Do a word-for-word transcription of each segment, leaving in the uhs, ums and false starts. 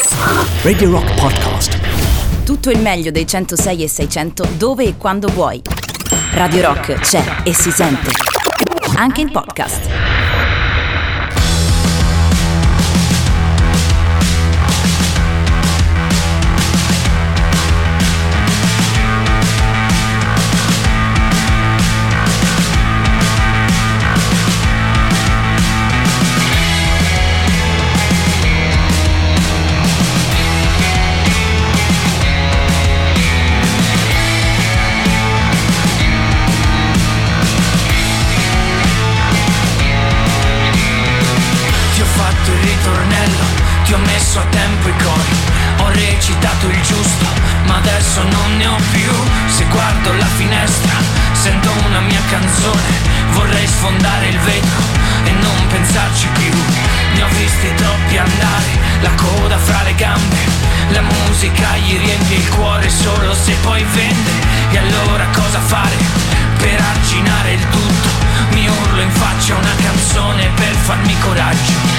Radio Rock Podcast. Tutto il meglio dei centosei e seicento dove e quando vuoi. Radio Rock c'è e si sente. Anche in podcast. Ti ho messo a tempo i cori, ho recitato il giusto, ma adesso non ne ho più. Se guardo la finestra, sento una mia canzone, vorrei sfondare il vetro e non pensarci più. Ne ho visti troppi andare, la coda fra le gambe, la musica gli riempie il cuore solo se poi vende. E allora cosa fare per arginare il tutto? Mi urlo in faccia una canzone per farmi coraggio.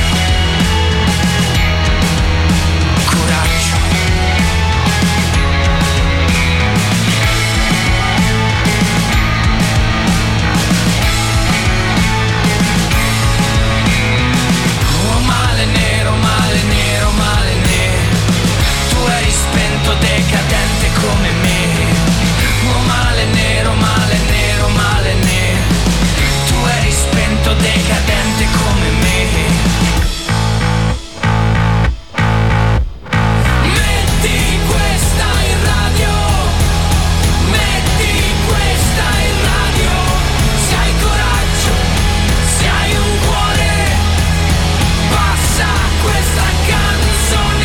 Decadente come me, oh male nero, male nero, male nero. Tu eri spento, decadente come me. Metti questa in radio, metti questa in radio. Se hai coraggio, se hai un cuore, passa questa canzone.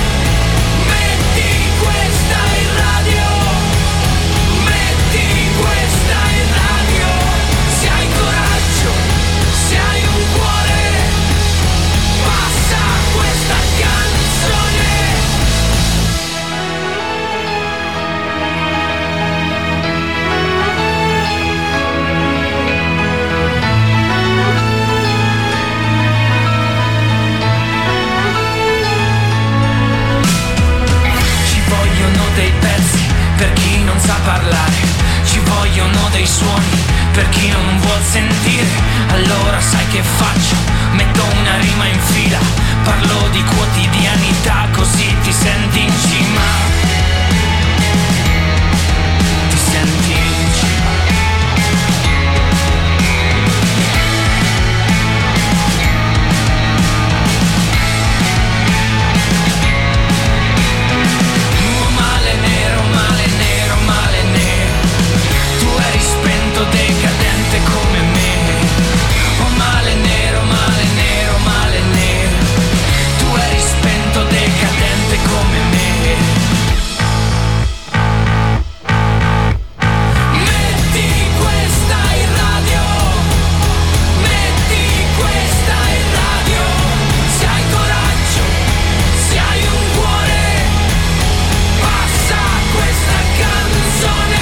Per chi non sa parlare, ci vogliono dei suoni, per chi non vuol sentire. Allora sai che faccio? Metto una rima in fila, parlo di quotidianità, così ti senti in cima. Ti senti in cima. Decadente come me, oh male nero, male nero, male nero. Tu eri spento, decadente come me. Metti questa in radio, metti questa in radio. Se hai coraggio, se hai un cuore, passa questa canzone.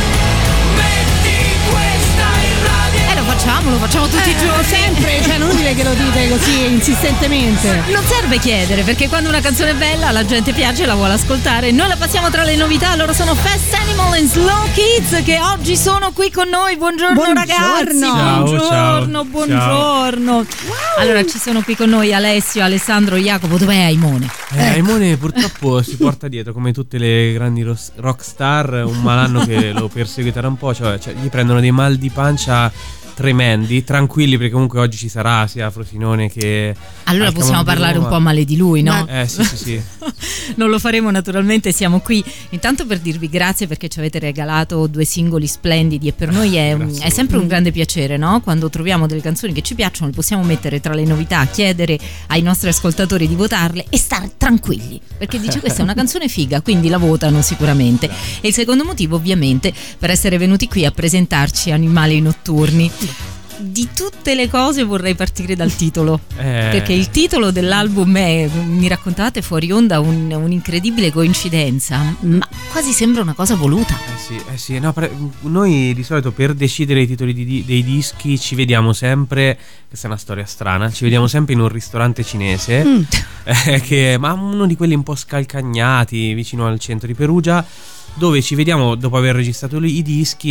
Facciamo, lo facciamo tutti eh, i giorni. Sempre, cioè non dire che lo dite così insistentemente. Non serve chiedere, perché quando una canzone è bella la gente piace e la vuole ascoltare. Noi la passiamo tra le novità. Loro sono Fast Animal and Slow Kids, che oggi sono qui con noi. Buongiorno, buongiorno. ragazzi. Ciao, buongiorno, ciao. buongiorno. Wow. Allora ci sono qui con noi Alessio, Alessandro, Jacopo. Dov'è Aimone? Eh, ecco. Aimone purtroppo si porta dietro, come tutte le grandi rock star, un malanno che lo perseguiterà un po', cioè, cioè gli prendono dei mal di pancia tremendi. Tranquilli, perché comunque oggi ci sarà sia Frosinone che allora possiamo parlare un po' male di lui, no? Eh sì sì sì. Non lo faremo naturalmente, siamo qui intanto per dirvi grazie perché ci avete regalato due singoli splendidi e per noi è, un, è sempre un grande piacere, no? Quando troviamo delle canzoni che ci piacciono le possiamo mettere tra le novità, chiedere ai nostri ascoltatori di votarle e stare tranquilli, perché dice questa è una canzone figa, quindi la votano sicuramente. E il secondo motivo ovviamente per essere venuti qui a presentarci Animali Notturni. di tutte le cose vorrei partire dal titolo, Eh. perché il titolo dell'album è, mi raccontavate fuori onda, un, un'incredibile coincidenza, ma quasi sembra una cosa voluta. Eh sì, eh sì, no, pre- noi di solito per decidere i titoli di- di- dei dischi ci vediamo sempre, questa è una storia strana, ci vediamo sempre in un ristorante cinese, Mm. eh, che, ma uno di quelli un po' scalcagnati vicino al centro di Perugia, dove ci vediamo dopo aver registrato lì i dischi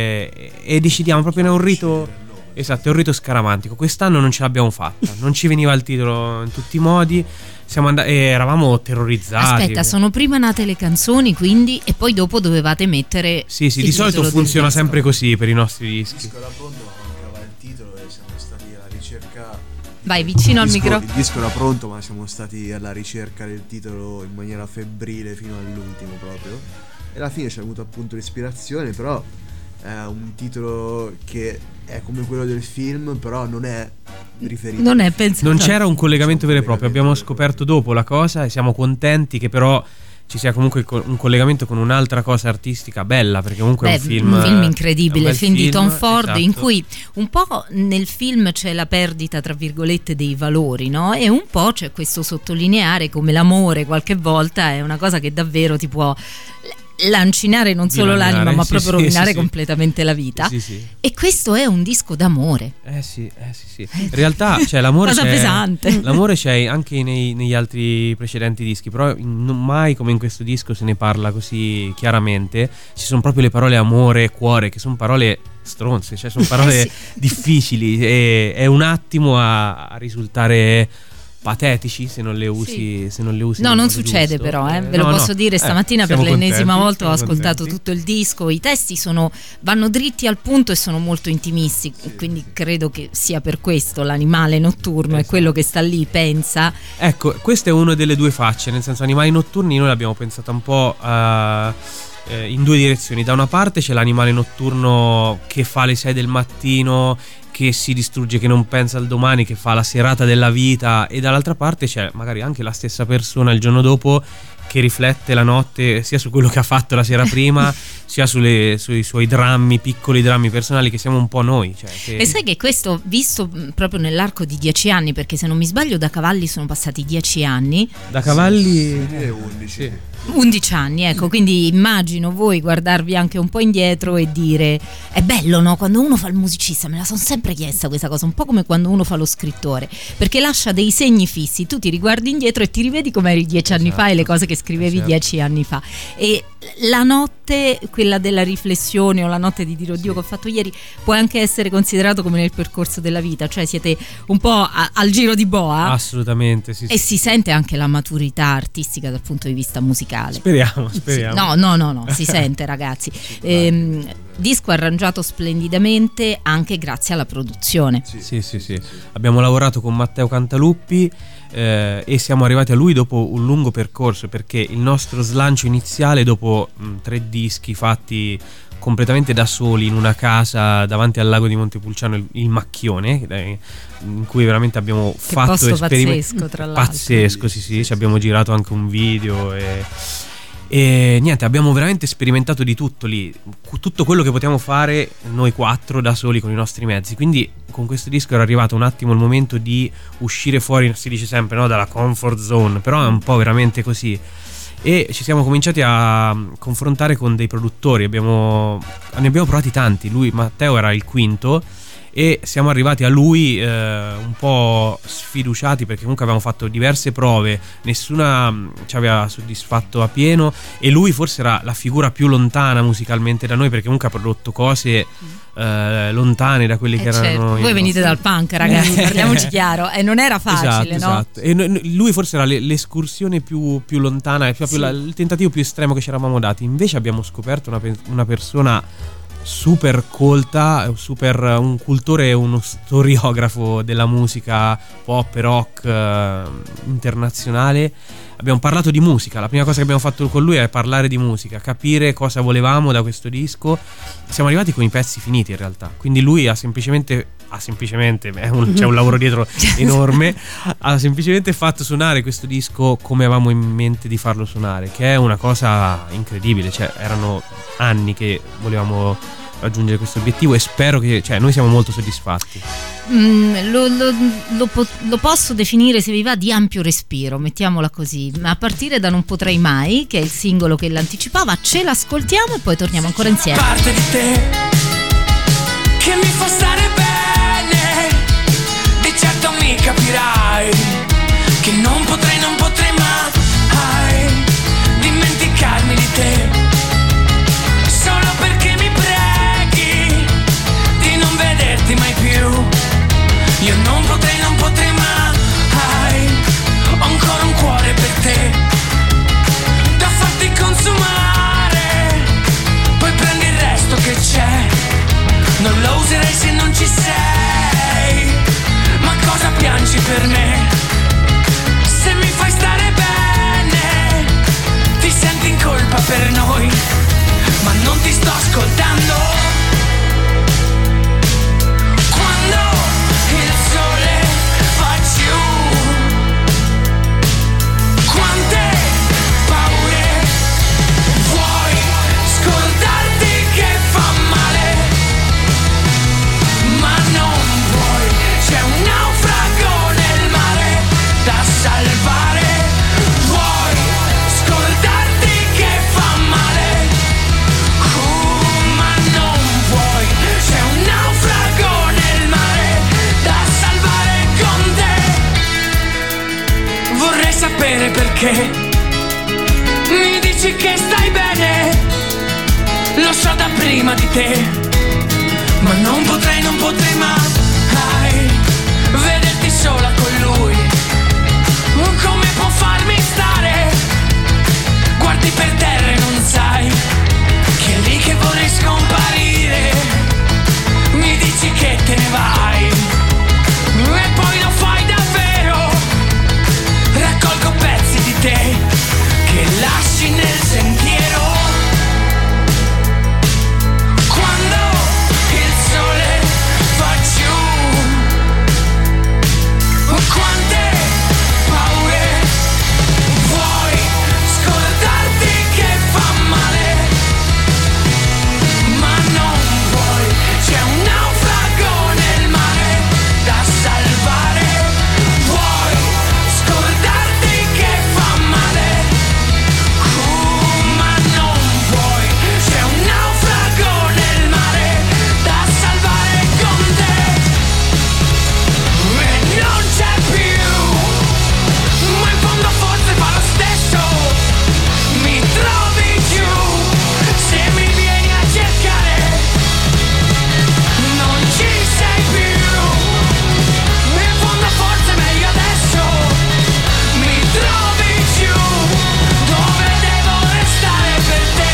e, e decidiamo proprio, è un rito. Esatto, è un rito scaramantico. Quest'anno non ce l'abbiamo fatta, non ci veniva il titolo in tutti i modi. Siamo andati, e eravamo terrorizzati. Aspetta, sono prima nate le canzoni, quindi, e poi dopo dovevate mettere. Sì, sì, il di solito titolo del funziona disco. sempre così per i nostri dischi. Il disco era pronto, ma mancava il titolo e siamo stati alla ricerca. Vai vicino al il disco, micro. Il disco era pronto, ma siamo stati alla ricerca del titolo in maniera febbrile fino all'ultimo proprio. E alla fine ci è venuta appunto l'ispirazione, però è un titolo che è come quello del film, però non è riferito. Non è pensato. Non c'era un collegamento vero e proprio, abbiamo scoperto dopo la cosa e siamo contenti che però ci sia comunque co- un collegamento con un'altra cosa artistica bella, perché comunque Beh, è un film un film è incredibile, un il bel film di Tom Ford, esatto. in cui un po' nel film c'è la perdita tra virgolette dei valori, no? E un po' c'è questo sottolineare come l'amore qualche volta è una cosa che davvero ti può lancinare non solo Dilaniare, l'anima, ma sì, proprio sì, rovinare sì, sì. completamente la vita. Sì, sì. E questo è un disco d'amore. Eh sì, eh sì, sì. In realtà, cioè, l'amore Cosa c'è, pesante. l'amore c'è anche nei- negli altri precedenti dischi, però in- non mai come in questo disco se ne parla così chiaramente. Ci sono proprio le parole amore e cuore, che sono parole stronze, cioè sono parole Eh sì. difficili e è un attimo a, a risultare patetici se non le usi, se non le usi No, nel non modo succede giusto. però, eh. Eh, ve lo no, posso no. dire, Eh, stamattina per siamo l'ennesima contenti, volta ho siamo ascoltato contenti. tutto il disco, i testi sono, vanno dritti al punto e sono molto intimisti, quindi credo che sia per questo l'animale notturno è Esatto. quello che sta lì, pensa. Ecco, questa è una delle due facce, nel senso animali notturni noi l'abbiamo pensata un po' eh, eh, in due direzioni. Da una parte c'è l'animale notturno che fa le sei del mattino, che si distrugge, che non pensa al domani, che fa la serata della vita, e dall'altra parte c'è magari anche la stessa persona il giorno dopo che riflette la notte sia su quello che ha fatto la sera prima sia sulle, sui suoi drammi, piccoli drammi personali, che siamo un po' noi, cioè, che... E sai che questo visto mh, proprio nell'arco di dieci anni, perché se non mi sbaglio da Cavalli sono passati dieci anni, da Cavalli E undici. Sì. undici anni, ecco, quindi immagino voi guardarvi anche un po' indietro e dire è bello, no? Quando uno fa il musicista, me la sono sempre chiesta questa cosa, un po' come quando uno fa lo scrittore, perché lascia dei segni fissi, tu ti riguardi indietro e ti rivedi come eri dieci anni Esatto. fa e le cose che scrivevi Certo. dieci anni fa, e la notte, quella della riflessione o la notte di dire oddio che ho fatto ieri, può anche essere considerato come nel percorso della vita, cioè siete un po' a- al giro di boa. Assolutamente, sì, E sì. si sente anche la maturità artistica dal punto di vista musicale. Speriamo, speriamo. No, no, no, no, si sente ragazzi. Ehm, disco arrangiato splendidamente anche grazie alla produzione. Sì, sì, sì. Abbiamo lavorato con Matteo Cantaluppi eh, e siamo arrivati a lui dopo un lungo percorso, perché il nostro slancio iniziale, dopo mh, tre dischi fatti completamente da soli in una casa davanti al lago di Montepulciano, il, il Macchione, eh, in cui veramente abbiamo Che fatto posto esperimenti. pazzesco, tra l'altro. Pazzesco, sì, sì, ci abbiamo girato anche un video e, e niente, abbiamo veramente sperimentato di tutto lì, tutto quello che potevamo fare noi quattro da soli con i nostri mezzi. Quindi con questo disco era arrivato un attimo il momento di uscire fuori, si dice sempre, no, dalla comfort zone, però è un po' veramente così. E ci siamo cominciati a confrontare con dei produttori, abbiamo, ne abbiamo provati tanti. Lui, Matteo, era il quinto e siamo arrivati a lui eh, un po' sfiduciati, perché comunque avevamo fatto diverse prove, nessuna mh, ci aveva soddisfatto a pieno, e lui forse era la figura più lontana musicalmente da noi, perché comunque ha prodotto cose eh, lontane da quelle Eh, che certo. erano i Voi venite dal nostri- punk, ragazzi, parliamoci chiaro, e non era facile, esatto, no? esatto. E no- no- lui forse era le- l'escursione più, più lontana, proprio Sì. la- il tentativo più estremo che ci eravamo dati. Invece abbiamo scoperto una, pe- una persona super colta, super, un cultore e uno storiografo della musica pop e rock eh, internazionale. Abbiamo parlato di musica, la prima cosa che abbiamo fatto con lui è parlare di musica, capire cosa volevamo da questo disco. Siamo arrivati con i pezzi finiti in realtà, quindi lui ha semplicemente ha semplicemente è un- c'è un lavoro dietro enorme, ha semplicemente fatto suonare questo disco come avevamo in mente di farlo suonare, che è una cosa incredibile. Cioè erano anni che volevamo raggiungere questo obiettivo e spero che, cioè noi siamo molto soddisfatti. Mm, lo, lo, lo, po- lo posso definire, se vi va, di ampio respiro, mettiamola così, a partire da Non potrei mai, che è il singolo che l'anticipava. Ce l'ascoltiamo e poi torniamo ancora insieme. Parte di te che mi fa stare bene, di certo mi capirai che non potrei, non potrei mai dimenticarmi di te, solo perché mi preghi di non vederti mai più. Io non potrei, non potrei mai, ho ancora un cuore per te da farti consumare, poi prendi il resto che c'è, non lo userei se non ci sei. Ma cosa piangi per me? Se mi fai stare bene, ti senti in colpa per noi, ma non ti sto ascoltando. Quando il sole va giù, quante paure vuoi scordarti che fa male, ma non puoi, c'è un naufrago nel mare da salvare. Vuoi scordarti che fa male, uh, ma non puoi, c'è un naufrago nel mare da salvare con te. Vorrei sapere perché mi dici che stai bene, lo so da prima di te, ma non potrei, non potrei mai vederti sola con lui. Come può farmi stare? Guardi per terra e non sai che è lì che vorrei scomparire. Mi dici che te ne vai e poi lo fai davvero. Raccolgo pezzi di te che lasci nel sentiero. Quando il sole va giù, quante paure vuoi scordarti che fa male, ma non puoi, c'è un naufrago nel mare da salvare. Vuoi scordarti che fa male, uh, ma non puoi, c'è un naufrago nel mare da salvare con te. E non c'è più, ma in fondo forse fa lo stesso. Mi trovi giù se mi vieni a cercare, non ci sei più. In fondo forse è meglio adesso. Mi trovi giù dove devo restare per te.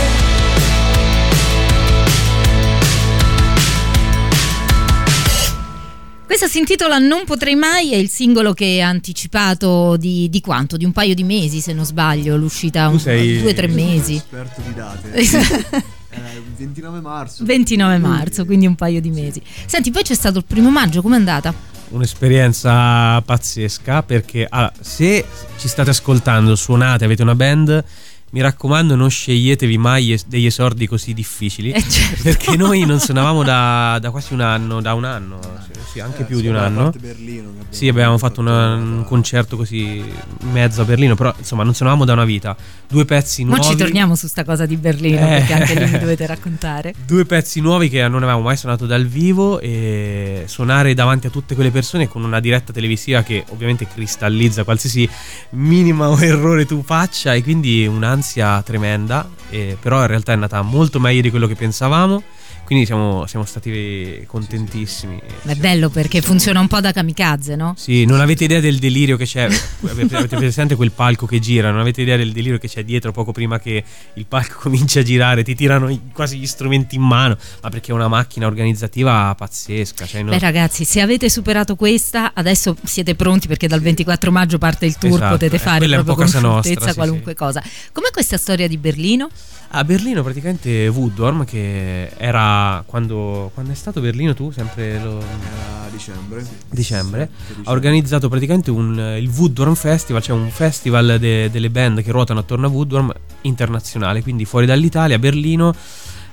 Questa si intitola Non potrei mai, è il singolo che ha anticipato di, di quanto? Di un paio di mesi, se non sbaglio, l'uscita, un, sei- due o tre mesi. Esperto di date. Eh, ventinove marzo. ventinove marzo, quindi un paio di mesi. Senti, poi c'è stato il primo maggio, com'è andata? Un'esperienza pazzesca, perché allora, se ci state ascoltando, suonate, avete una band, mi raccomando non sceglietevi mai es- degli esordi così difficili, Eh, certo. perché noi non suonavamo da, da quasi un anno, da un anno, sì, sì, anche Eh, più di un solo a anno. parte Berlino, che abbiamo Sì, abbiamo fatto una- un concerto così in mezzo a Berlino, però insomma non suonavamo da una vita. Due pezzi Ma nuovi. ci torniamo su sta cosa di Berlino, Eh. perché anche lì mi dovete raccontare. Due pezzi nuovi che non avevamo mai suonato dal vivo, e suonare davanti a tutte quelle persone con una diretta televisiva che ovviamente cristallizza qualsiasi minimo errore tu faccia, e quindi un'ansia tremenda, e però in realtà è andata molto meglio di quello che pensavamo, quindi siamo, siamo stati contentissimi. Ma è bello perché funziona un po' da kamikaze, no? Sì, non avete idea del delirio che c'è. Avete avete presente quel palco che gira? Non avete idea del delirio che c'è dietro poco prima che il palco cominci a girare. Ti tirano i- quasi gli strumenti in mano, ma perché è una macchina organizzativa pazzesca. Cioè, no- Beh ragazzi, se avete superato questa, adesso siete pronti perché dal ventiquattro maggio parte il tour, Esatto, potete eh, fare quella è un proprio po' con casa nostra, scioltezza sì, qualunque sì. cosa. Com'è questa storia di Berlino? A Berlino praticamente Woodworm, che era quando, quando è stato Berlino tu? Sempre lo... Era dicembre. dicembre, Sì, ha organizzato praticamente un, il Woodworm Festival, cioè un festival de- delle band che ruotano attorno a Woodworm internazionale, quindi fuori dall'Italia, a Berlino.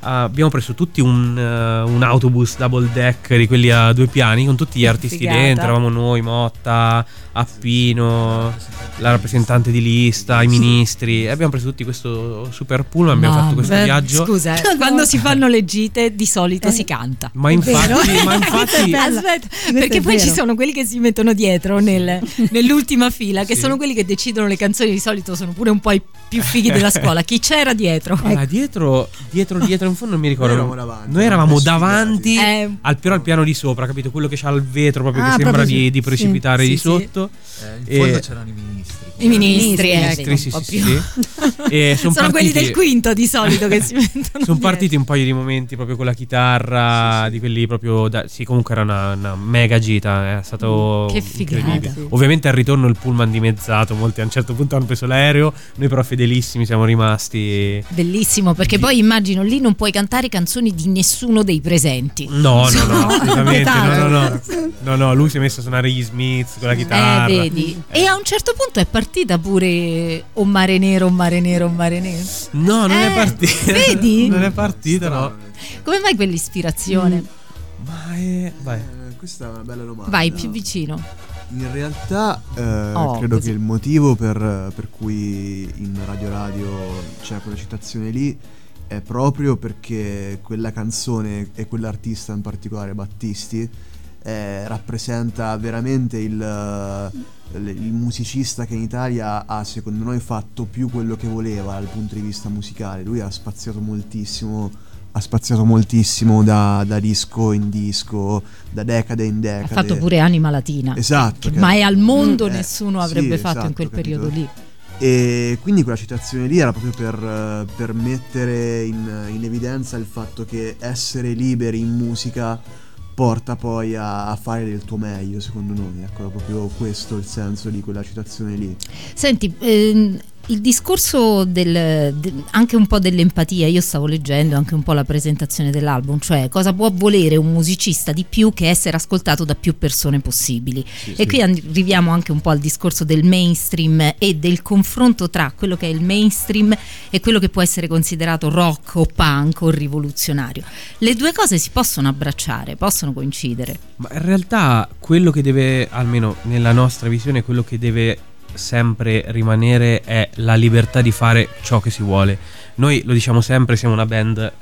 abbiamo preso tutti un, uh, un autobus double deck di quelli a due piani con tutti gli artisti figata. dentro. Eravamo noi, Motta, Appino, la rappresentante di lista, i ministri, e abbiamo preso tutti questo super pullman, abbiamo No, fatto questo beh, viaggio. Scusa, eh, quando si fanno le gite di solito si canta. Ma infatti, ma infatti Bella. Aspetta, Questo perché è poi vero. ci sono quelli che si mettono dietro nel- nell'ultima fila, che Sì. sono quelli che decidono le canzoni, di solito sono pure un po' i più fighi della scuola. Chi c'era dietro? Allora, dietro, dietro, dietro in fondo non mi ricordo. Noi eravamo davanti, Noi eravamo eravamo davanti, Eh, al, però al piano di sopra, capito? Quello che c'ha il vetro proprio Ah, che sembra proprio di, sì. di precipitare Sì, di sì, sotto. Eh, in E- fondo c'erano i ministri. I ministri, eh, Ministri, sì, sì, un po' sì, più. sì. E son sono quelli partiti- del quinto di solito che si mettono Sono dietro. partiti un paio di momenti proprio con la chitarra, di quelli proprio da- sì, comunque era una, una mega gita, è stato Che figata. incredibile. Sì. Ovviamente al ritorno il pullman dimezzato, molti a un certo punto hanno preso l'aereo, noi però fedelissimi siamo rimasti. Bellissimo, perché poi immagino lì non puoi cantare canzoni di nessuno dei presenti. No, no, no, assolutamente, no, no, no. Vietato. No, no, lui si è messo a suonare gli Smiths con la chitarra. Eh, vedi. E a un certo punto è partita pure O mare nero, o mare nero, o mare nero. No, non Eh, è partita. vedi? Non è partita, no. Strano. Come mai quell'ispirazione? Ma è... vai. Eh, questa è una bella domanda. Vai più vicino. In realtà eh, Oh, credo così. che il motivo per, per cui in Radio Radio c'è quella citazione lì è proprio perché quella canzone e quell'artista in particolare, Battisti, eh, rappresenta veramente il, il il musicista che in Italia ha, secondo noi, fatto più quello che voleva dal punto di vista musicale. Lui ha spaziato moltissimo ha spaziato moltissimo da, da disco in disco, da decade in Ha decade. fatto pure Anima Latina. Esatto, Che che- mai al mondo Eh, nessuno sì, avrebbe fatto in esatto, quel capito? periodo lì. E quindi quella citazione lì era proprio per, eh, per mettere in, in evidenza il fatto che essere liberi in musica porta poi a, a fare del tuo meglio, secondo noi. Ecco, è proprio questo il senso di quella citazione lì. Senti, ehm, il discorso del, de- anche un po' dell'empatia, io stavo leggendo anche un po' la presentazione dell'album, cioè cosa può volere un musicista di più che essere ascoltato da più persone possibili. E qui arriviamo anche un po' al discorso del mainstream e del confronto tra quello che è il mainstream e quello che può essere considerato rock o punk o rivoluzionario. Le due cose si possono abbracciare, possono coincidere. Ma in realtà quello che deve, almeno nella nostra visione, quello che deve sempre rimanere è la libertà di fare ciò che si vuole. Noi lo diciamo sempre, siamo una band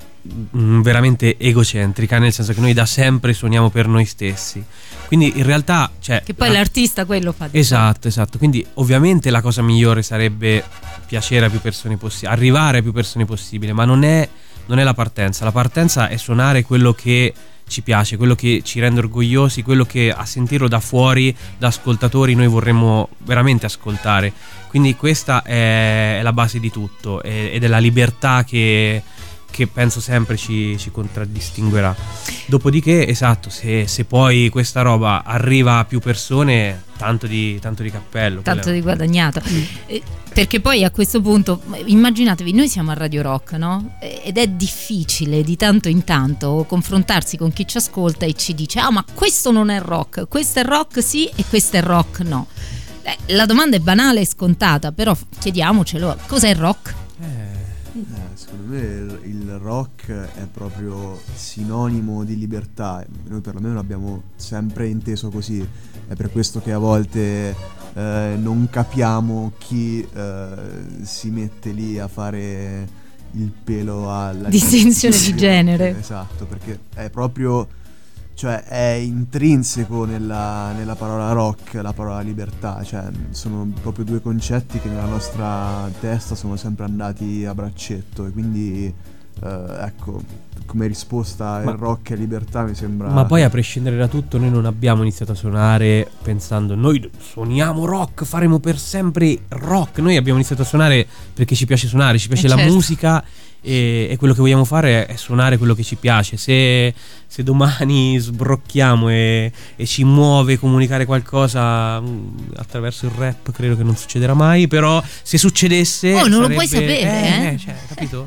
mm, veramente egocentrica, nel senso che noi da sempre suoniamo per noi stessi. Quindi in realtà, cioè, Che poi la- l'artista quello fa di Esatto, esatto. Quindi ovviamente la cosa migliore sarebbe piacere a più persone possibile, arrivare a più persone possibile, ma non è, non è la partenza. La partenza è suonare quello che ci piace, quello che ci rende orgogliosi, quello che a sentirlo da fuori, da ascoltatori, noi vorremmo veramente ascoltare. Quindi questa è, è la base di tutto, è- ed è la libertà che, che penso sempre ci, ci contraddistinguerà. Dopodiché, esatto, se, se poi questa roba arriva a più persone, tanto di, tanto di cappello. tanto quella- di guadagnato. Eh, perché poi a questo punto immaginatevi, noi siamo a Radio Rock, no? Eh, ed è difficile di tanto in tanto confrontarsi con chi ci ascolta e ci dice: ah, ma questo non è rock, questo è rock sì e questo è rock no. Eh, la domanda è banale e scontata, però chiediamocelo: cos'è rock? Eh, Eh, secondo me il, il rock è proprio sinonimo di libertà. Noi perlomeno l'abbiamo sempre inteso così. È per questo che a volte eh, non capiamo chi eh, si mette lì a fare il pelo alla Distinzione di genere. Esatto, perché è proprio, cioè è intrinseco nella, nella parola rock, la parola libertà. Cioè sono proprio due concetti che nella nostra testa sono sempre andati a braccetto. E quindi eh, ecco, come risposta Ma- il rock e libertà mi sembra. Ma poi a prescindere da tutto, noi non abbiamo iniziato a suonare pensando noi suoniamo rock, faremo per sempre rock. Noi abbiamo iniziato a suonare perché ci piace suonare, ci piace Eh, la certo. musica, e, e quello che vogliamo fare è suonare quello che ci piace. Se, se domani sbrocchiamo e, e ci muove comunicare qualcosa mh, attraverso il rap, credo che non succederà mai, però se succedesse Oh, non lo sarebbe- puoi sapere, eh? eh, cioè, capito?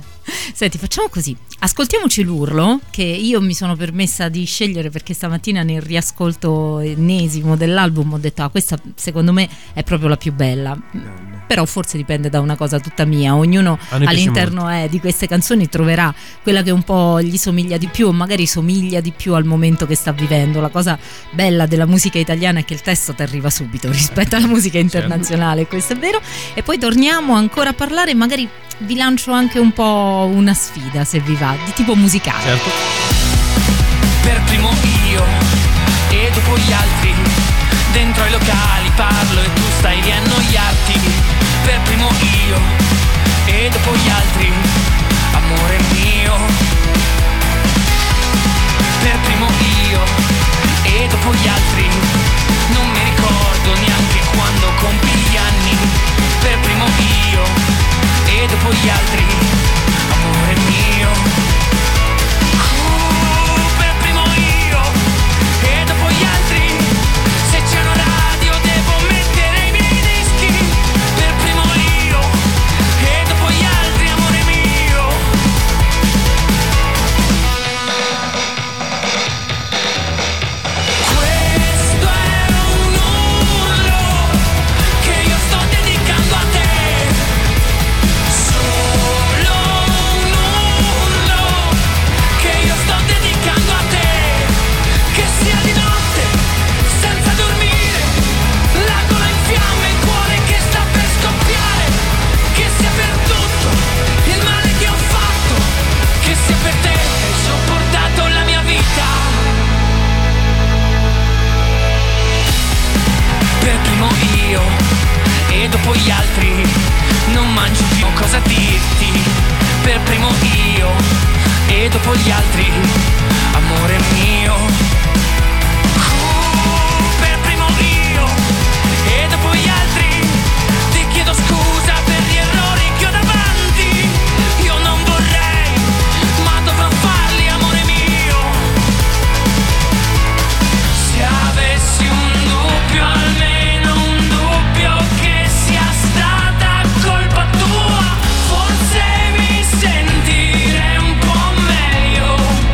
Senti, facciamo così, ascoltiamoci l'urlo che io mi sono permessa di scegliere perché stamattina nel riascolto ennesimo dell'album ho detto ah, questa secondo me è proprio la più bella. Però forse dipende da una cosa tutta mia, ognuno all'interno eh, di queste canzoni troverà quella che un po' gli somiglia di più o magari somiglia di più al momento che sta vivendo. La cosa bella della musica italiana è che il testo ti arriva subito rispetto alla musica internazionale, certo. Questo è vero. E poi torniamo ancora a parlare, magari vi lancio anche un po' una sfida se vi va, di tipo musicale, certo. Per primo io e dopo gli altri, dentro ai locali parlo e tu stai lì a annoiarti. Per primo io e dopo gli altri, amore mio. Per primo io e dopo gli altri, non mi ricordo neanche quando compi gli anni. Per primo io e dopo gli altri, amore mio. Uh, per primo io e dopo gli altri, se c'è una radio devo mettere i miei dischi. Per primo io e dopo gli altri, amore mio. Questo è un urlo che io sto dedicando a te. Solo un urlo che io sto dedicando a te. Che sia di notte, senza dormire, la gola in fiamme, il cuore che sta per scoppiare. Che sia per tutto il male che ho fatto, che sia per te che hai sopportato la mia vita. Per primo io e dopo gli altri, non mangio più, cosa dirti. Per primo io e dopo gli altri, amore mio. Uh, per primo io e dopo gli altri, ti chiedo scusa per gli errori che ho davanti. Io non vorrei, ma dovrò farli, amore mio. Se avessi un dubbio, almeno un dubbio che sia stata colpa tua, forse mi sentirei un po' meglio.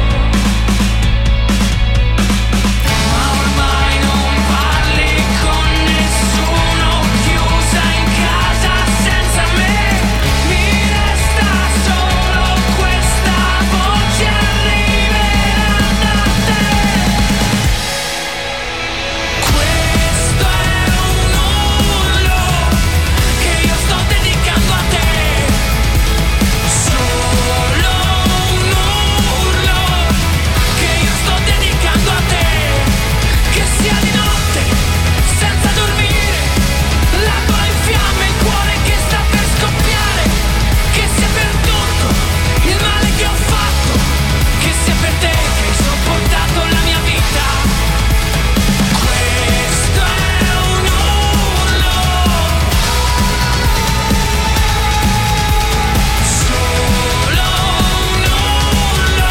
Ma ormai non parli con nessuno, chiusa in casa senza me. Mi resta solo questa voce, arriverà da te. Questo è un urlo che io sto dedicando a te. Solo un urlo che io sto dedicando a te. Che sia di notte, senza dormire, la gola in fiamme, il cuore che sta per scoppiare. Che sia per tutto il male che ho fatto, che sia per te che hai sopportato la mia vita. Questo è un urlo, solo un urlo,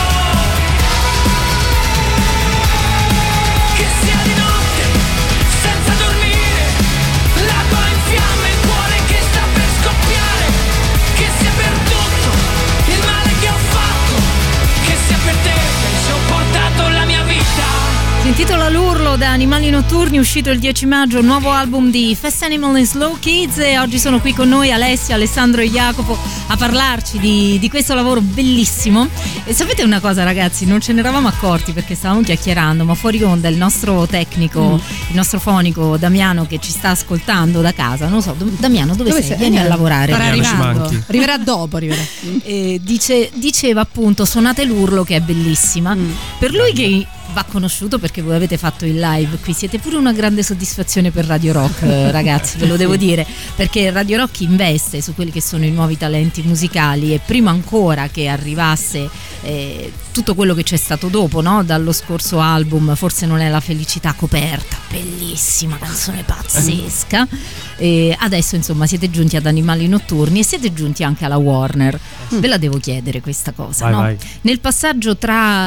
che sia di notte, senza dormire, la gola in fiamme, il cuore che sta per scoppiare. Che sia per tutto il male che ho fatto, che sia per te che hai sopportato la mia vita. Si intitola L'urlo da Animali Notturni, uscito il dieci maggio, nuovo album di Fast Animal and Slow Kids, e oggi sono qui con noi Alessia, Alessandro e Jacopo a parlarci di, di questo lavoro bellissimo. E sapete una cosa ragazzi, non ce ne eravamo accorti perché stavamo chiacchierando, ma fuori onda il nostro tecnico, mm. il nostro fonico Damiano che ci sta ascoltando da casa, non so, Damiano dove, dove sei? sei? Vieni a lavorare. Sta arrivando, arriverà dopo, arriverà. E dice, diceva appunto suonate l'urlo che è bellissima, mm. per lui che va conosciuto perché voi avete fatto il live qui, siete pure una grande soddisfazione per Radio Rock ragazzi, ve lo devo dire, perché Radio Rock investe su quelli che sono i nuovi talenti musicali e prima ancora che arrivasse eh, tutto quello che c'è stato dopo, no? Dallo scorso album Forse non è la felicità, coperta bellissima, canzone pazzesca, e adesso insomma siete giunti ad Animali Notturni e siete giunti anche alla Warner. Ve la devo chiedere questa cosa, vai, no? vai. Nel passaggio tra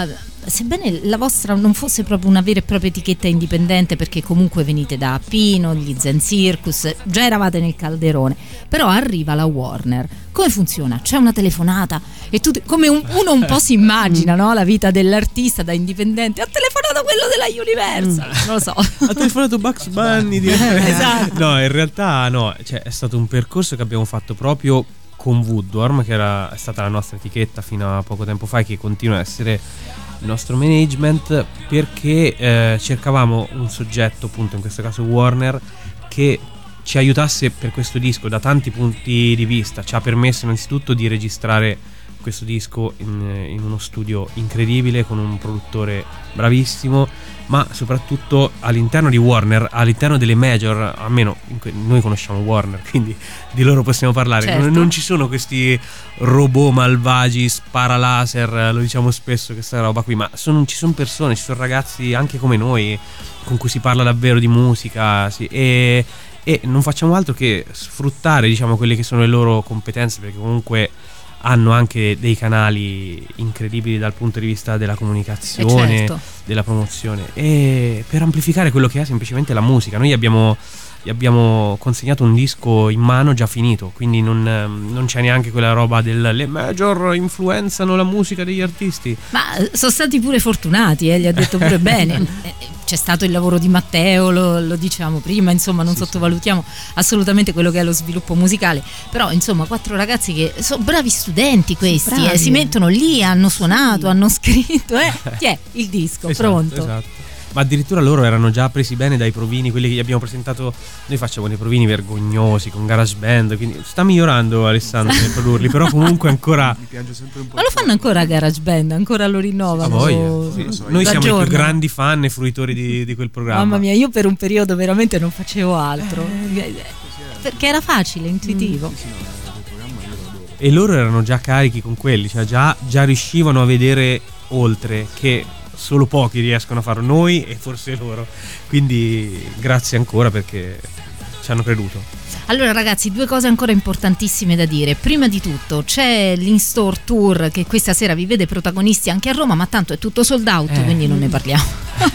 sebbene la vostra non fosse proprio una vera e propria etichetta indipendente, perché comunque venite da Pino, gli Zen Circus, già eravate nel calderone, però arriva la Warner. Come funziona? C'è una telefonata e tu, come un, uno un po' si immagina, no? La vita dell'artista da indipendente. Ha telefonato quello della Universal, non lo so. Ha telefonato Bugs Bunny direttamente. Esatto. No, in realtà no, cioè è stato un percorso che abbiamo fatto proprio con Woodworm, che era, è stata la nostra etichetta fino a poco tempo fa e che continua a essere il nostro management, perché eh, cercavamo un soggetto, appunto in questo caso Warner, che ci aiutasse per questo disco da tanti punti di vista. Ci ha permesso innanzitutto di registrare questo disco in, in uno studio incredibile con un produttore bravissimo, ma soprattutto all'interno di Warner, all'interno delle major, almeno noi conosciamo Warner, quindi di loro possiamo parlare. Certo. Non, non ci sono questi robot malvagi, sparalaser, lo diciamo spesso questa roba qui, ma sono, ci sono persone, ci sono ragazzi anche come noi con cui si parla davvero di musica, sì, e e non facciamo altro che sfruttare, diciamo, quelle che sono le loro competenze, perché comunque hanno anche dei canali incredibili dal punto di vista della comunicazione, certo, della promozione, e per amplificare quello che è semplicemente la musica. Noi abbiamo gli abbiamo consegnato un disco in mano già finito, quindi non, non c'è neanche quella roba del le major influenzano la musica degli artisti. Ma sono stati pure fortunati, eh, gli ha detto pure bene. C'è stato il lavoro di Matteo, lo, lo dicevamo prima, insomma non sì, sottovalutiamo sì. assolutamente quello che è lo sviluppo musicale, però insomma quattro ragazzi che sono bravi studenti questi, sì, eh, si mettono lì, hanno suonato, sì. hanno scritto, eh, chi è il disco, esatto, pronto. Esatto. Ma addirittura loro erano già presi bene dai provini, quelli che gli abbiamo presentato. Noi facciamo dei provini vergognosi con GarageBand, quindi sta migliorando Alessandro nel produrli, però comunque ancora mi piange sempre un po'. Ma lo fanno ancora GarageBand, ancora lo rinnovano. Sì, sì, sì, sì, noi siamo giorno. i più grandi fan e fruitori di, di quel programma. Mamma mia, io per un periodo veramente non facevo altro, eh, perché era facile, intuitivo. Mm, sì, sì, no, il programma io lo adoro. E loro erano già carichi con quelli, cioè già, già riuscivano a vedere oltre, che solo pochi riescono a farlo, noi e forse loro, quindi grazie ancora perché ci hanno creduto. Allora ragazzi, due cose ancora importantissime da dire. Prima di tutto c'è l'In-Store Tour che questa sera vi vede protagonisti anche a Roma, ma tanto è tutto sold out, eh. quindi non ne parliamo.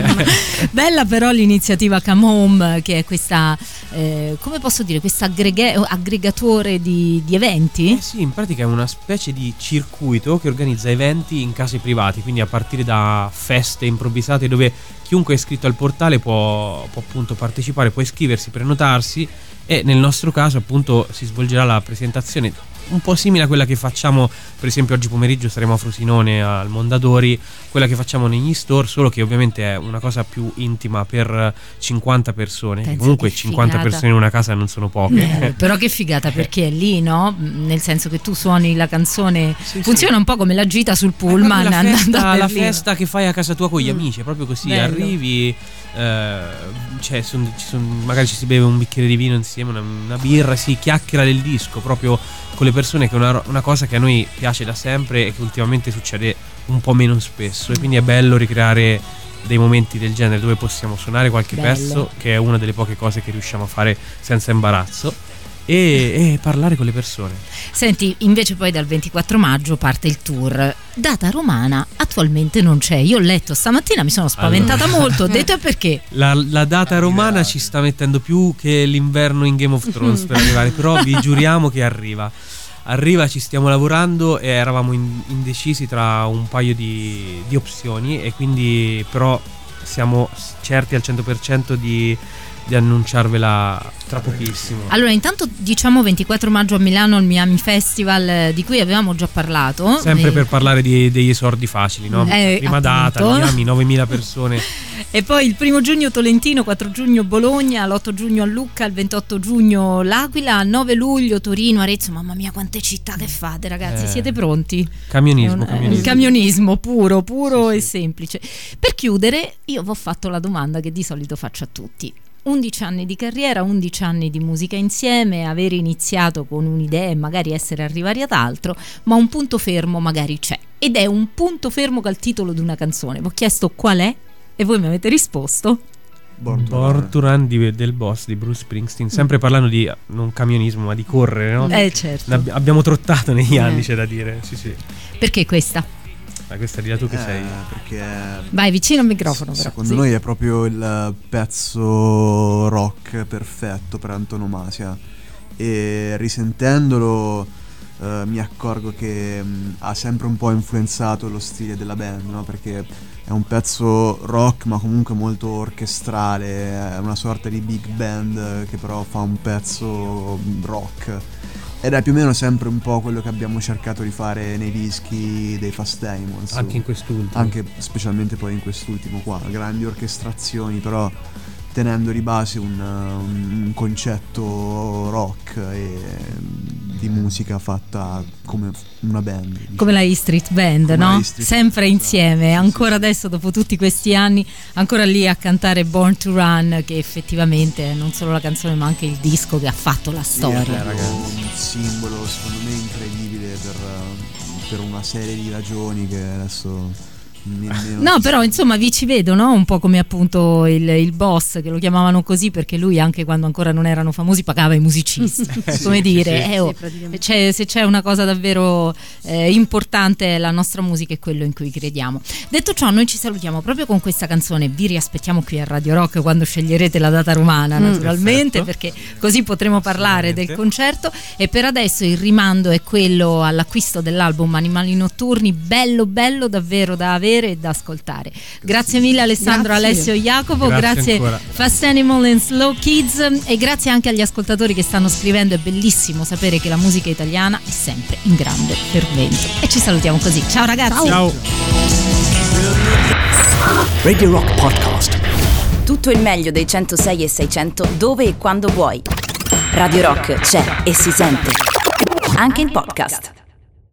Bella però l'iniziativa Come Home, che è questa, eh, come posso dire, questo aggrega- aggregatore di, di eventi? Eh sì, in pratica è una specie di circuito che organizza eventi in case privati, quindi a partire da feste improvvisate dove chiunque è iscritto al portale può, può appunto partecipare, può iscriversi, prenotarsi, e nel nostro caso appunto si svolgerà la presentazione un po' simile a quella che facciamo, per esempio oggi pomeriggio saremo a Frosinone al Mondadori, quella che facciamo negli store, solo che ovviamente è una cosa più intima per cinquanta persone. Penso comunque cinquanta figata. persone in una casa non sono poche. Eh, però che figata, perché è lì, no? Nel senso che tu suoni la canzone, sì, funziona sì. un po' come la gita sul pullman, la festa, la Berlino. festa che fai a casa tua con gli amici, è proprio così. Bello. Arrivi, eh, cioè, son, ci son, magari ci si beve un bicchiere di vino insieme, una, una birra, si chiacchiera del disco proprio con le persone, che è una, una cosa che a noi piace da sempre e che ultimamente succede un po' meno spesso, e quindi è bello ricreare dei momenti del genere dove possiamo suonare qualche Bello. pezzo, che è una delle poche cose che riusciamo a fare senza imbarazzo, e, e parlare con le persone. Senti, invece poi dal ventiquattro maggio parte il tour. Data romana attualmente non c'è. Io ho letto stamattina, mi sono spaventata allora. molto, ho detto perché la, la data romana ci sta mettendo più che l'inverno in Game of Thrones per arrivare, però vi giuriamo che arriva. Arriva, ci stiamo lavorando e eravamo in, indecisi tra un paio di, di opzioni, e quindi però siamo certi al cento per cento di, di annunciarvela tra pochissimo. Allora intanto diciamo ventiquattro maggio a Milano al Miami Festival, di cui avevamo già parlato. Sempre e... per parlare di, degli esordi facili, no? Eh, Prima appunto. data, Miami, novemila persone. E poi il primo giugno Tolentino, quattro giugno Bologna, l'otto giugno a Lucca, il ventotto giugno L'Aquila, nove luglio Torino, Arezzo. Mamma mia quante città che fate ragazzi, eh. siete pronti? Camionismo, un, camionismo. Un camionismo puro, puro sì, e sì. semplice. Per chiudere io vi ho fatto la domanda che di solito faccio a tutti. undici anni di carriera, undici anni di musica insieme, aver iniziato con un'idea e magari essere arrivati ad altro, ma un punto fermo magari c'è, ed è un punto fermo che è il titolo di una canzone. Vi ho chiesto qual è e voi mi avete risposto Born to Run, Born to Run di, del Boss di Bruce Springsteen, sempre parlando di non camionismo ma di correre, no? Eh certo. Ab- abbiamo trottato negli eh. anni, c'è da dire, sì sì. Perché questa? Ma questa di là tu che Eh, sei? Perché Vai vicino al microfono, però. secondo Sì. noi è proprio il pezzo rock perfetto per antonomasia. E risentendolo eh, mi accorgo che mh, ha sempre un po' influenzato lo stile della band, no? Perché è un pezzo rock ma comunque molto orchestrale, è una sorta di big band che però fa un pezzo rock. Ed è più o meno sempre un po' quello che abbiamo cercato di fare nei dischi dei Fast Animals. Anche in quest'ultimo. Anche specialmente poi in quest'ultimo qua. Grandi orchestrazioni, però tenendo di base un, un, un concetto rock e di musica fatta come una band, diciamo. Come la E Street Band, Come no? la E Street Sempre Band, insieme, sì, ancora sì, sì. adesso dopo tutti questi anni, ancora lì a cantare Born to Run, che effettivamente è non solo la canzone ma anche il disco che ha fatto la Sì, storia. è proprio un simbolo secondo me incredibile per, per una serie di ragioni che adesso nemmeno No, però insomma vi ci vedo, no? Un po' come appunto il, il boss, che lo chiamavano così perché lui anche quando ancora non erano famosi pagava i musicisti. Come dire, sì. eh, oh, Sì, praticamente. c'è- se c'è una cosa davvero eh, importante, la nostra musica è quello in cui crediamo. Detto ciò, noi ci salutiamo proprio con questa canzone. Vi riaspettiamo qui a Radio Rock quando sceglierete la data romana, naturalmente, perfetto. perché così potremo parlare del concerto. E per adesso il rimando è quello all'acquisto dell'album Animali Notturni, bello bello davvero da avere e da ascoltare. Grazie mille Alessandro, Grazie. Alessio, Jacopo, Grazie grazie ancora. Fast Animal and Slow Kids, e grazie anche agli ascoltatori che stanno scrivendo. È bellissimo sapere che la musica italiana è sempre in grande fermento. E ci salutiamo così. Ciao ragazzi. Ciao. Radio Rock Podcast. Tutto il meglio dei centosei e seicento dove e quando vuoi. Radio Rock c'è e si sente. Anche in podcast.